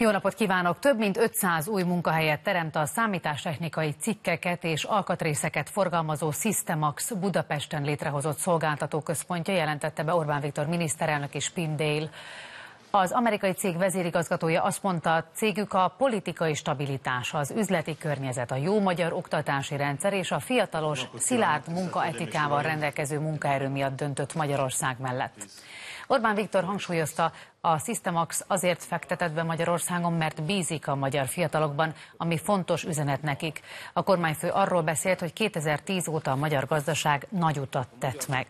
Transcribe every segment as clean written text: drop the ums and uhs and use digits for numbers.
Jó napot kívánok! Több mint 500 új munkahelyet teremt a számítástechnikai cikkeket és alkatrészeket forgalmazó Systemax Budapesten létrehozott szolgáltatóközpontja, jelentette be Orbán Viktor miniszterelnök és Spindale. Az amerikai cég vezérigazgatója azt mondta, cégük a politikai stabilitás, az üzleti környezet, a jó magyar oktatási rendszer és a fiatalos, szilárd munkaetikával rendelkező munkaerő miatt döntött Magyarország mellett. Orbán Viktor hangsúlyozta, a Systemax azért fektetett be Magyarországon, mert bízik a magyar fiatalokban, ami fontos üzenet nekik. A kormányfő arról beszélt, hogy 2010 óta a magyar gazdaság nagy utat tett meg.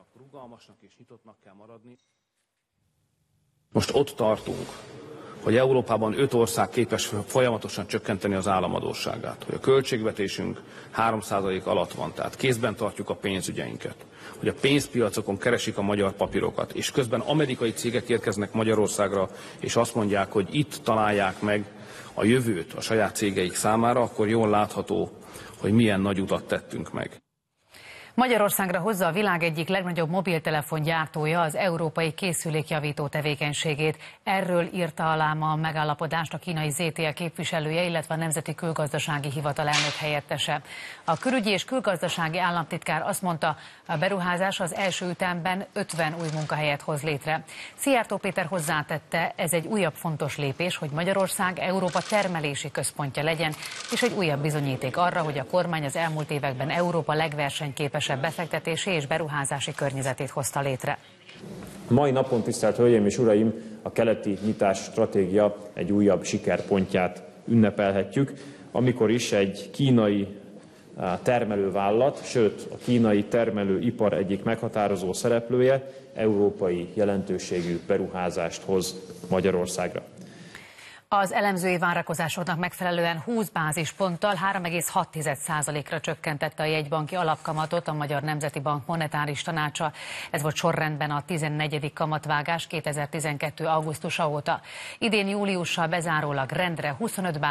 Most ott tartunk, hogy Európában 5 ország képes folyamatosan csökkenteni az államadósságát, hogy a költségvetésünk 3% alatt van, tehát kézben tartjuk a pénzügyeinket, hogy a pénzpiacokon keresik a magyar papírokat, és közben amerikai cégek érkeznek Magyarországra, és azt mondják, hogy itt találják meg a jövőt a saját cégeik számára, akkor jól látható, hogy milyen nagy utat tettünk meg. Magyarországra hozza a világ egyik legnagyobb mobiltelefongyártója az európai készülékjavító tevékenységét. Erről írta alá ma a megállapodást a kínai ZTE képviselője, illetve a Nemzeti Külgazdasági Hivatal elnök helyettese. A külügyi és külgazdasági államtitkár azt mondta, a beruházás az első ütemben 50 új munkahelyet hoz létre. Szijjártó Péter hozzátette, ez egy újabb fontos lépés, hogy Magyarország Európa termelési központja legyen, és egy újabb bizonyíték arra, hogy a kormány az elmúlt években Európa legversenyképesebb befektetési és beruházási környezetét hozta létre. Mai napon, tisztelt Hölgyeim és Uraim, a keleti nyitás stratégia egy újabb sikerpontját ünnepelhetjük, amikor is egy kínai termelővállalat, sőt a kínai termelőipar egyik meghatározó szereplője európai jelentőségű beruházást hoz Magyarországra. Az elemzői várakozásoknak megfelelően 20 bázisponttal 3,6%-ra csökkentette a jegybanki alapkamatot a Magyar Nemzeti Bank monetáris tanácsa. Ez volt sorrendben a 14. kamatvágás 2012. augusztusa óta. Idén júliussal bezárólag rendre 25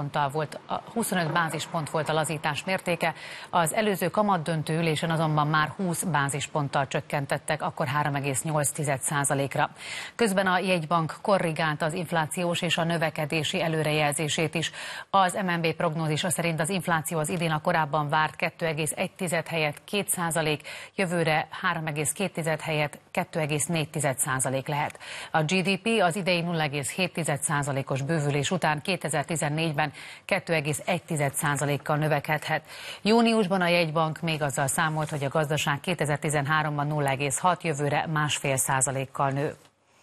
bázispont volt a lazítás mértéke, az előző kamatdöntő ülésen azonban már 20 bázisponttal csökkentettek, akkor 3,8%-ra. Közben a jegybank korrigálta az inflációs és a növekedési előrejelzését is. Az MNB prognózisa szerint az infláció az idén a korábban várt 2,1 helyett 2%, jövőre 3,2 helyett 2,4% lehet. A GDP az idei 0,7%-os bővülés után 2014-ben 2,1%-kal növekedhet. Júniusban a jegybank még azzal számolt, hogy a gazdaság 2013-ban 0,6, jövőre 1,5%-kal nő.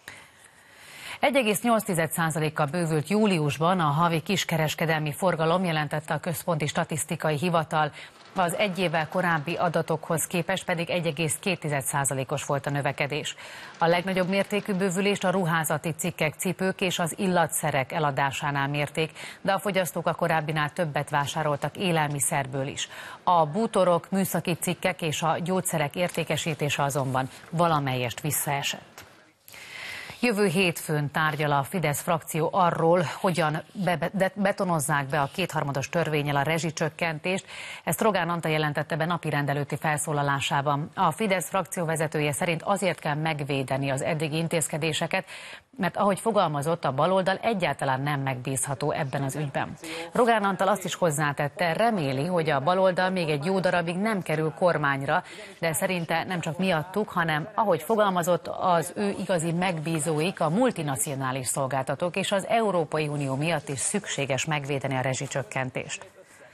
1,8%-kal bővült júliusban a havi kiskereskedelmi forgalom, jelentette a Központi Statisztikai Hivatal. Az egy évvel korábbi adatokhoz képest pedig 1,2%-os volt a növekedés. A legnagyobb mértékű bővülést a ruházati cikkek, cipők és az illatszerek eladásánál mérték, de a fogyasztók a korábbinál többet vásároltak élelmiszerből is. A bútorok, műszaki cikkek és a gyógyszerek értékesítése azonban valamelyest visszaesett. Jövő hétfőn tárgyal a Fidesz frakció arról, hogyan betonozzák be a kétharmados törvénnyel a rezsicsökkentést. Ezt Rogán Antal jelentette be napirend előtti felszólalásában. A Fidesz frakció vezetője szerint azért kell megvédeni az eddigi intézkedéseket, mert ahogy fogalmazott, a baloldal egyáltalán nem megbízható ebben az ügyben. Rogán Antal azt is hozzátette, reméli, hogy a baloldal még egy jó darabig nem kerül kormányra, de szerinte nem csak miattuk, hanem ahogy fogalmazott, az ő igazi megbízóik, a multinacionális szolgáltatók és az Európai Unió miatt is szükséges megvédeni a rezsicsökkentést.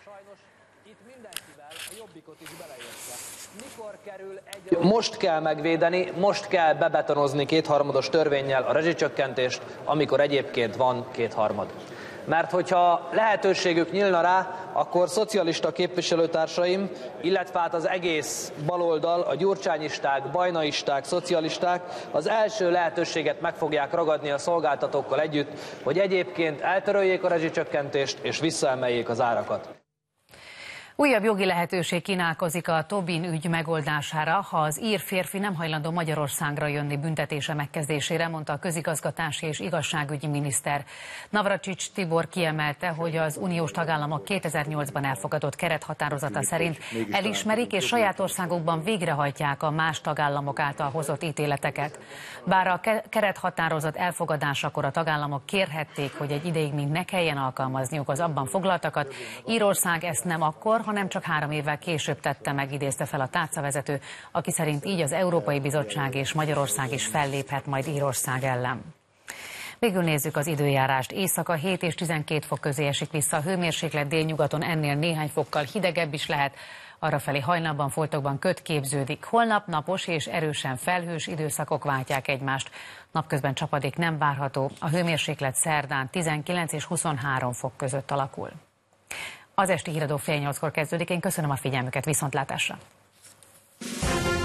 Most kell megvédeni, most kell bebetonozni kétharmados törvénnyel a rezsicsökkentést, amikor egyébként van kétharmad. Mert hogyha lehetőségük nyílna rá, akkor szocialista képviselőtársaim, illetve hát az egész baloldal, a gyurcsányisták, bajnaisták, szocialisták az első lehetőséget meg fogják ragadni a szolgáltatókkal együtt, hogy egyébként eltöröljék a rezsicsökkentést és visszaemeljék az árakat. Újabb jogi lehetőség kínálkozik a Tobin ügy megoldására, ha az ír férfi nem hajlandó Magyarországra jönni büntetése megkezdésére, mondta a közigazgatási és igazságügyi miniszter. Navracsics Tibor kiemelte, hogy az uniós tagállamok 2008-ban elfogadott kerethatározata szerint elismerik és saját országokban végrehajtják a más tagállamok által hozott ítéleteket. Bár a kerethatározat elfogadásakor a tagállamok kérhették, hogy egy ideig még ne kelljen alkalmazniuk az abban foglaltakat, Írország ezt nem akkor, hanem csak 3 évvel később tette meg, idézte fel a tárcavezető, aki szerint így az Európai Bizottság és Magyarország is felléphet majd Írország ellen. Végül nézzük az időjárást. Éjszaka 7 és 12 fok közé esik vissza, a hőmérséklet délnyugaton ennél néhány fokkal hidegebb is lehet, arrafelé hajnalban, foltokban köd képződik. Holnap napos és erősen felhős időszakok váltják egymást. Napközben csapadék nem várható, a hőmérséklet szerdán 19 és 23 fok között alakul. Az esti híradó fél 8-kor kezdődik, én köszönöm a figyelmüket, viszontlátásra!